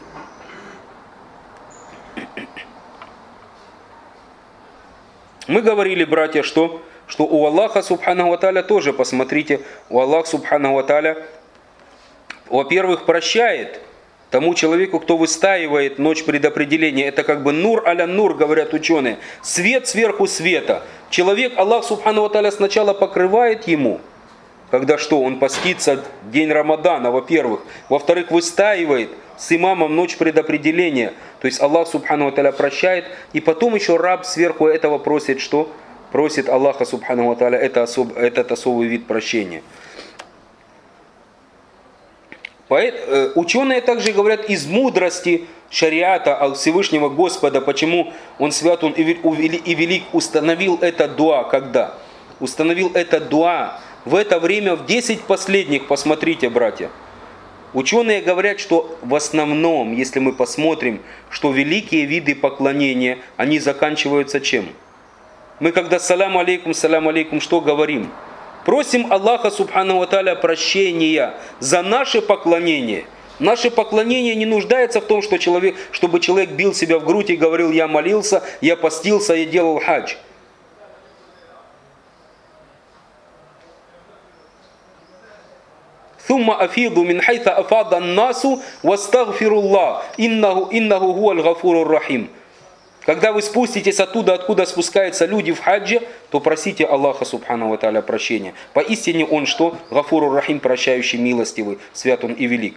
Мы говорили, братья, что, что у Аллаха субхану ва тааля тоже, посмотрите, у Аллаха субхану ва тааля, во-первых, прощает тому человеку, кто выстаивает ночь предопределения. Это как бы нур аля нур, говорят ученые. Свет сверху света. Человек, Аллах субхану ва тааля сначала покрывает ему, когда что, он постится в день Рамадана, во-первых. Во-вторых, выстаивает с имамом ночь предопределения. То есть Аллах субхану ва тааля прощает. И потом еще раб сверху этого просит что? Просит Аллаха субхану ва тааля это особ, этот особый вид прощения. Ученые также говорят из мудрости шариата Всевышнего Господа, почему Он свят, Он и велик, установил это дуа, когда? Установил это дуа в это время, в десять последних, посмотрите, братья. Ученые говорят, что в основном, если мы посмотрим, что великие виды поклонения, они заканчиваются чем? Мы когда салам алейкум, салам алейкум, что говорим? Просим Аллаха Субхану ва Тааля прощения за наше поклонение. Наше поклонение не нуждается в том, что человек, чтобы человек бил себя в грудь и говорил: я молился, я постился, я делал хадж. Сумма афиду мин хайта афада насу вастагфируллах иннаху иннаху хуаль гафурур рахим. Когда вы спуститесь оттуда, откуда спускаются люди в хаджи, то просите Аллаха Субхану ва Тааля прощения. Поистине Он что? Гафурур рахим, прощающий, милостивый, свят Он и велик.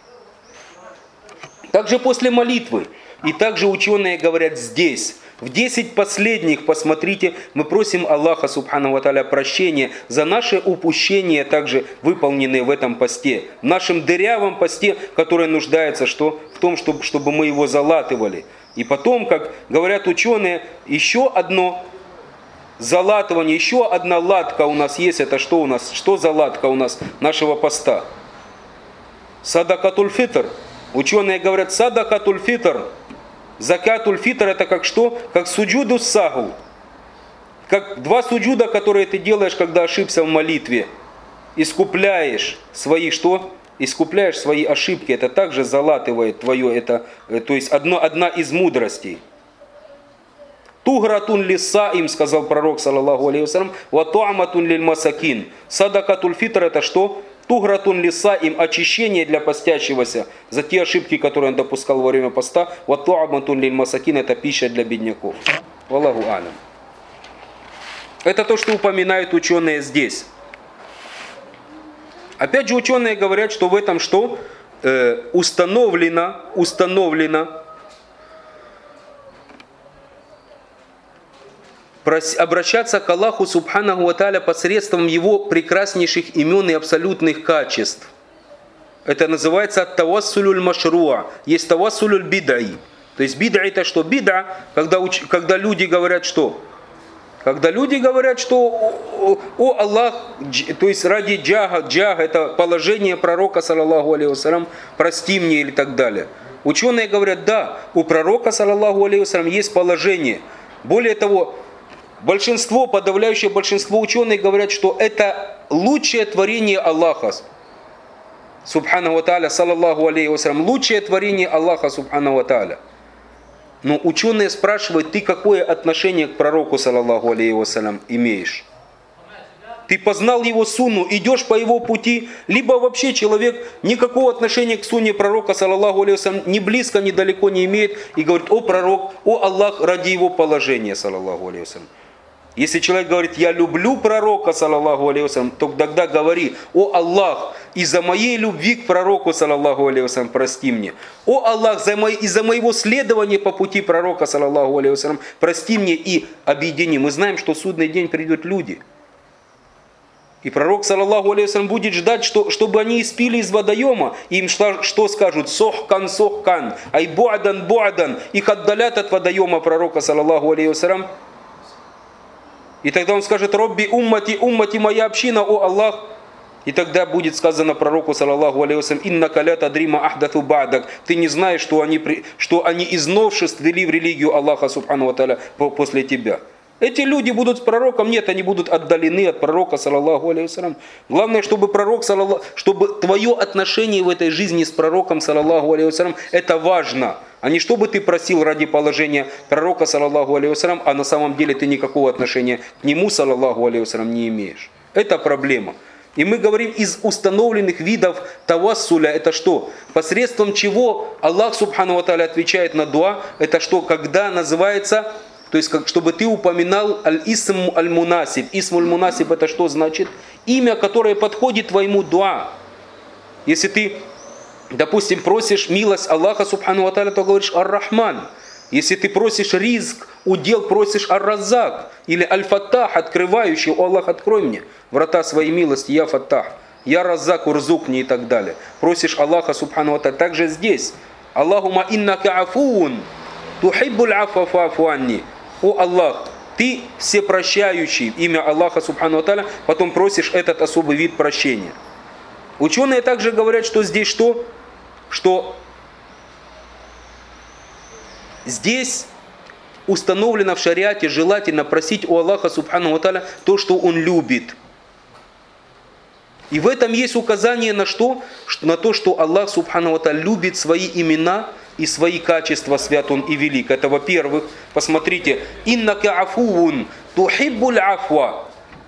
Также после молитвы, и также ученые говорят здесь, в десять последних, посмотрите, мы просим Аллаха Субхану ва Тааля прощения за наши упущения, также выполненные в этом посте, в нашем дырявом посте, который нуждается что? В том, чтобы, чтобы мы его залатывали. И потом, как говорят ученые, еще одно залатывание, еще одна латка у нас есть. Это что у нас? Что за латка у нас нашего поста? Садакатуль фитр. Ученые говорят, садакатуль фитр. Закатуль фитр это как что? Как суджуду саху. Как два суджуда, которые ты делаешь, когда ошибся в молитве. Искупляешь свои что? Искупляешь свои ошибки, это также залатывает твое, это, то есть одно, одна из мудростей. Тугратун лиса им, сказал пророк, саллаллаху алейхи вассалям, ва туаматун лиль масакин. Садакатуль фитр это что? Тугратун лиса им, очищение для постящегося за те ошибки, которые он допускал во время поста. Ва туаматун лиль масакин это пища для бедняков. Валлаху алям. Это то, что упоминают ученые здесь. Опять же ученые говорят, что в этом что? Э, установлено, установлено прос, обращаться к Аллаху Субханаху ва Тааля посредством Его прекраснейших имен и абсолютных качеств. Это называется тавассулюль машруа. Есть тавассулюль бидаи. То есть бида это что? Бида, когда, уч, когда люди говорят что? Когда люди говорят, что о, о Аллах, то есть ради джага, джаг это положение пророка, саллаллаху алейхи вассалям, прости мне или так далее. Ученые говорят, да, у пророка, саллаллаху алейхи вассалям, есть положение. Более того, большинство, подавляющее большинство ученых говорят, что это лучшее творение Аллаха, субхану ва тааля, саллаллаху алейхи вассалям, лучшее творение Аллаха, субхану ва тааля. Но ученые спрашивают, ты какое отношение к пророку, саллаллаху алейхи вассалям, имеешь? Ты познал его сунну, идешь по его пути, либо вообще человек никакого отношения к сунне пророка, саллаллаху алейхи вассалям, ни близко, ни далеко не имеет, и говорит, о пророк, о Аллах, ради его положения, саллаллаху алейхи вассалям. Если человек говорит, я люблю пророка, саллаллаху алейхи вассалям, то тогда говори, о Аллах, из-за моей любви к пророку, саллаллаху алейхи вассалям, прости мне. О Аллах, из-за моего следования по пути пророка, саллаллаху алейхи вассалям, прости мне и объедини. Мы знаем, что в судный день придут люди. И пророк, саллаллаху алейхи вассалям, будет ждать, что, чтобы они испили из водоема. И им что, что скажут? Сохкан, сохкан, ай буадан, буадан. Их отдалят от водоема пророка, саллаллаху алейхи вассалям. И тогда он скажет, Робби уммати, уммати, моя община, о Аллах. И тогда будет сказано пророку, саллаллаху алейхи вассалям, инна калята дрима ахдату ба'дак. Ты не знаешь, что они, что они из новшеств ввели в религию Аллаха, субхану ва тааля, после тебя. Эти люди будут с пророком, нет, они будут отдалены от пророка, саллаллаху алейхи вассалям. Главное, чтобы пророк, чтобы твое отношение в этой жизни с пророком, саллаллаху алейхи вассалям, это важно. А не чтобы ты просил ради положения пророка, саллаллаху алейхи вассалям, а на самом деле ты никакого отношения к нему, саллаллаху алейхи вассалям, не имеешь. Это проблема. И мы говорим, из установленных видов тавассуля, это что? Посредством чего Аллах, субхану ва тааля, отвечает на дуа, это что? Когда называется, то есть, как, чтобы ты упоминал аль-исм аль-мунасиб. Исм аль-мунасиб это что значит? Имя, которое подходит твоему дуа. Если ты, допустим, просишь милость Аллаха, субхану ва тааля, то говоришь ар-Рахман. Если ты просишь ризк, удел, просишь ар-Раззак или аль-Фаттах, открывающий, о Аллах, открой мне врата своей милости, я Фаттах. Я раззак, урзукни и так далее. Просишь Аллаха субхану ва тааля. Также здесь. Аллахума иннака афуун, тухиббуль афва фа'фу анни. О Аллах, ты всепрощающий, имя Аллаха субхану ва тааля, потом просишь этот особый вид прощения. Ученые также говорят, что здесь что? Что здесь установлено в шариате желательно просить у Аллаха субхану ва тааля то, что Он любит. И в этом есть указание на что? На то, что Аллах субхану ва тааля любит свои имена и свои качества, свят Он и велик. Это во-первых, посмотрите, иннака афуун тухиббуль афва.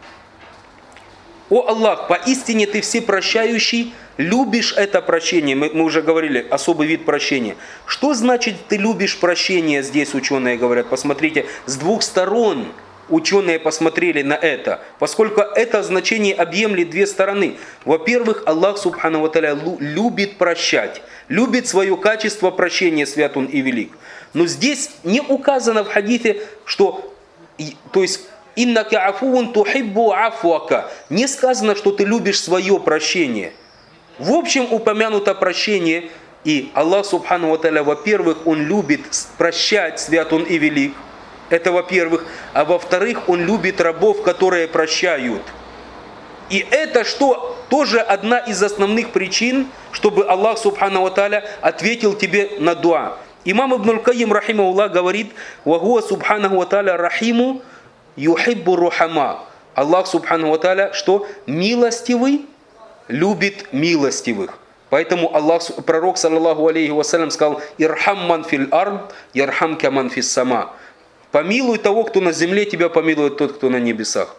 О Аллах, поистине ты всепрощающий, любишь это прощение. Мы, мы уже говорили, особый вид прощения. Что значит ты любишь прощение, здесь ученые говорят. Посмотрите, с двух сторон ученые посмотрели на это, поскольку это значение объемлет две стороны. Во-первых, Аллах субхану ва тааля любит прощать, любит свое качество прощения, свят Он и велик. Но здесь не указано в хадите, что, то есть, иннака афуун тухиббу афуака. Не сказано, что ты любишь свое прощение. В общем, упомянуто прощение, и Аллах субхану ва тааля, во-первых, Он любит прощать, свят Он и велик. Это во-первых. А во-вторых, Он любит рабов, которые прощают. И это что? Тоже одна из основных причин, чтобы Аллах субхану ва тааля ответил тебе на дуа. Имам Ибн аль-Кайим рахимахуллах говорит: «Вагуа субханаху ва тааля рахиму юхиббу рухама». Аллах субхану ва тааля что? Милостивый, любит милостивых. Поэтому Аллах, пророк саллаллаху алейхи вассалям сказал: «Ирхам ман фил ард, ярхамка ман фис сама». Помилуй того, кто на земле, тебя помилует тот, кто на небесах.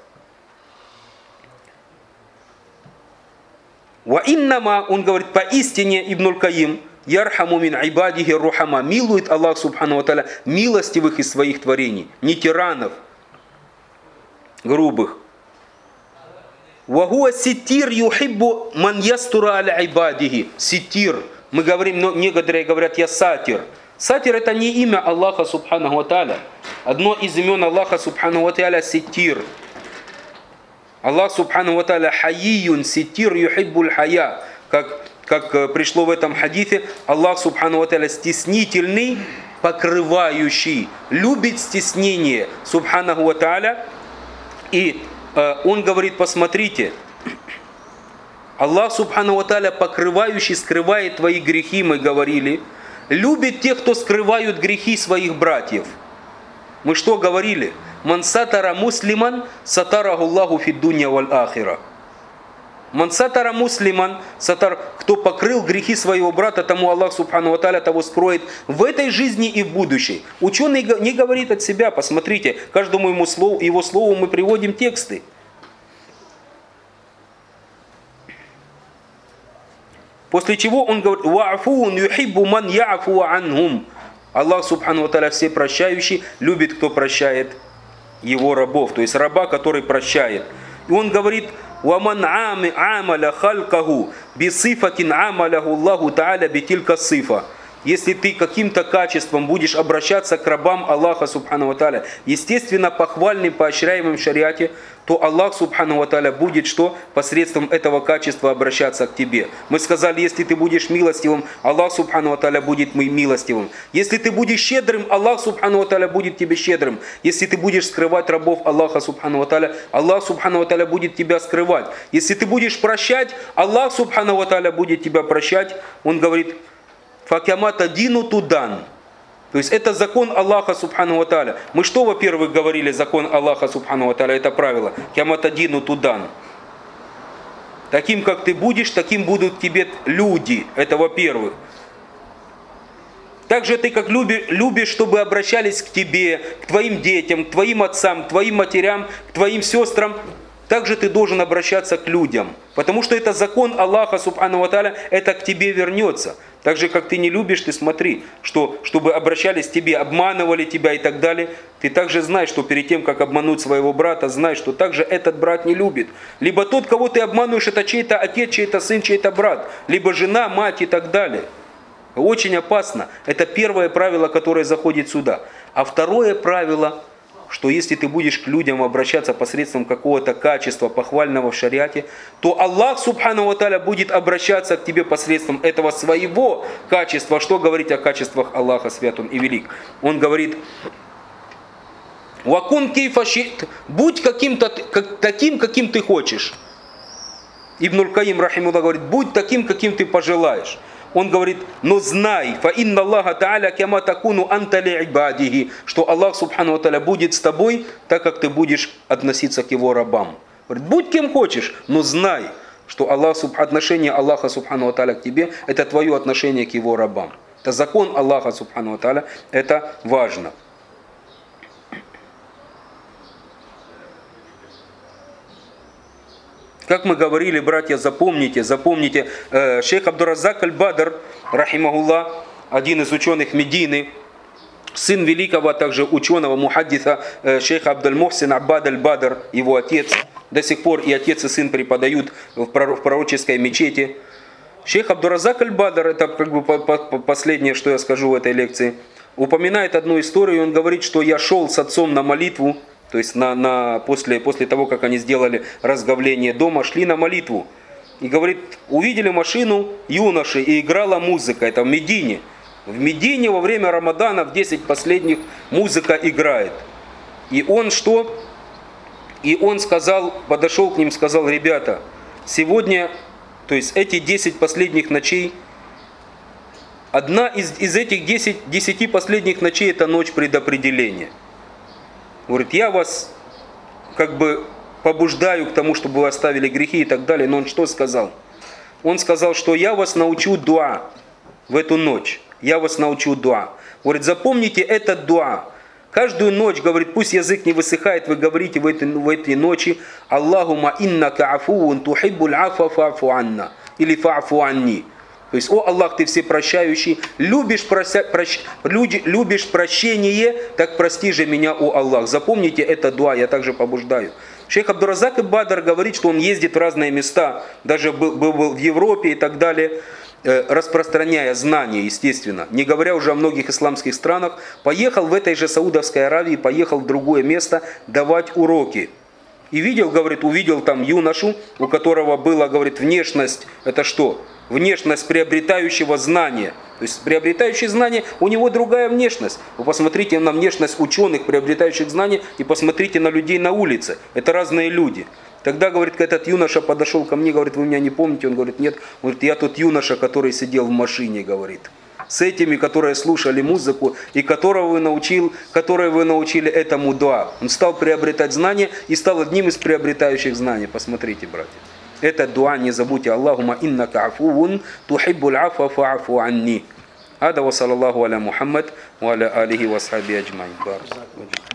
Ва иннама, он говорит, поистине, Ибн аль-Кайим, ярхаму мин ибадихи рухама, милует Аллах субхану ва тааля милостивых из своих творений, не тиранов, грубых. Ва хуа ситир юхиббу ман ястура аля ибадихи. Ситир. Мы говорим, но некоторые говорят, я сатир. Сатир это не имя Аллаха субхану ва тааля. Одно из имен Аллаха субхану ва тааля ситир. Аллах субхану ва тааля хайюн ситир юхиббуль хая. Как, как пришло в этом хадисе, Аллах субхану ва тааля стеснительный, покрывающий, любит стеснение субхану ва тааля. И э, он говорит, посмотрите, Аллах субхану ва тааля покрывающий, скрывает твои грехи, мы говорили. Любит тех, кто скрывают грехи своих братьев. Мы что говорили? Ман сатара муслиман, сатараху Аллаху фид дунья валь ахира. Ман сатара муслиман, сатар, кто покрыл грехи своего брата, тому Аллах субхану ва тааля того скроет в этой жизни и в будущей. Ученый не говорит от себя, посмотрите, каждому ему слову, его слову мы приводим тексты. После чего он говорит: «Ва'фун юхиббу ман я'фу анхум». Аллах субхану ва тааля все прощающий, любит, кто прощает его рабов, то есть раба, который прощает. И он говорит: «Ваман амаля халкаху бисифатин амаляху Аллаху тааля битилька сифа». Если ты каким-то качеством будешь обращаться к рабам Аллаха субхану ва тааля, естественно, похвальным, поощряемым в шариате, то Аллах субхану ва тааля будет что? Посредством этого качества обращаться к тебе. Мы сказали, если ты будешь милостивым, Аллах субхану ва тааля будет милостивым. Если ты будешь щедрым, Аллах субхану ва тааля будет тебе щедрым. Если ты будешь скрывать рабов Аллаха субхану ва тааля, Аллах субхану ва тааля будет тебя скрывать. Если ты будешь прощать, Аллах субхану ва тааля будет тебя прощать. Он говорит: «Факямата дину тудан». То есть это закон Аллаха субхану ва тааля. Мы что, во-первых, говорили, закон Аллаха субхану ва тааля, это правило. «Кямата дину тудан». Таким, как ты будешь, таким будут тебе люди. Это во-первых. Также ты как любишь, любишь, чтобы обращались к тебе, к твоим детям, к твоим отцам, к твоим матерям, к твоим сестрам. Также ты должен обращаться к людям. Потому что это закон Аллаха субхану ва тааля, это к тебе вернется. Так же, как ты не любишь, ты смотри, что, чтобы обращались к тебе, обманывали тебя и так далее. Ты также знаешь, что перед тем, как обмануть своего брата, знаешь, что также этот брат не любит. Либо тот, кого ты обманываешь, это чей-то отец, чей-то сын, чей-то брат. Либо жена, мать и так далее. Очень опасно. Это первое правило, которое заходит сюда. А второе правило, что если ты будешь к людям обращаться посредством какого-то качества, похвального в шариате, то Аллах, субхану ва тааля, будет обращаться к тебе посредством этого своего качества. Что говорить о качествах Аллаха, свят Он и велик? Он говорит: «Вакун кейфа шит», будь каким-то, как, таким, каким ты хочешь. Ибн аль-Каим, рахимуллах, говорит: будь таким, каким ты пожелаешь. Он говорит: но знай, фа инна Аллаха та'аля кама такуну анта ли ибадихи, что Аллах, субхану ва тааля, будет с тобой, так как ты будешь относиться к его рабам. Говорит: будь кем хочешь, но знай, что Аллах, отношение Аллаха, субхану ва тааля, к тебе, это твое отношение к его рабам. Это закон Аллаха, субхану ва тааля, это важно. Как мы говорили, братья, запомните, запомните, э, шейх Абдур-Раззак аль-Бадр, рахимахуллах, один из ученых Медины, сын великого также ученого мухаддиса э, шейха Абдуль-Мухсин Аббад аль-Бадр, его отец, до сих пор и отец и сын преподают в пророческой мечети. Шейх Абдур-Раззак аль-Бадр, это как бы последнее, что я скажу в этой лекции, упоминает одну историю. Он говорит, что я шел с отцом на молитву, то есть на, на, после, после того, как они сделали разговление дома, шли на молитву. И говорит, увидели машину юноши, и играла музыка. Это в Медине. В Медине во время Рамадана в десять последних музыка играет. И он что? И он сказал, подошел к ним, сказал: ребята, сегодня, то есть эти десять последних ночей, одна из, из этих десяти последних ночей — это ночь предопределения. Говорит, я вас как бы побуждаю к тому, чтобы вы оставили грехи и так далее. Но он что сказал? Он сказал, что я вас научу дуа в эту ночь. Я вас научу дуа. Говорит, запомните этот дуа. Каждую ночь, говорит, пусть язык не высыхает, вы говорите в этой, в этой ночи: Аллахума иннака афуун тухиббуль афа фа'фу анна. Или фа'фу анни. То есть, о Аллах, ты всепрощающий, любишь, прося, прощ, люди, любишь прощение, так прости же меня, о Аллах. Запомните это дуа, я также побуждаю. Шейх Абдур-Раззак аль-Бадр говорит, что он ездит в разные места, даже был, был в Европе и так далее, э, распространяя знания, естественно. Не говоря уже о многих исламских странах, поехал в этой же Саудовской Аравии, поехал в другое место давать уроки. И видел, говорит, увидел там юношу, у которого была, говорит, внешность, это что? Внешность приобретающего знания. То есть приобретающий знания, у него другая внешность. Вы посмотрите на внешность ученых, приобретающих знания, и посмотрите на людей на улице. Это разные люди. Тогда, говорит, этот юноша подошел ко мне, говорит, вы меня не помните? Он говорит, нет. Он говорит, я тот юноша, который сидел в машине, говорит. С этими, которые слушали музыку, и которого вы научил, которые вы научили этому дуа. Он стал приобретать знания и стал одним из приобретающих знаний. Посмотрите, братья. Это дуа, не забудьте. Аллахума иннака афуун тухиббуль афа фа'фу анни. Ада ва саллаллаху аля Мухаммад ва аля алихи ва асхаби аджмаин.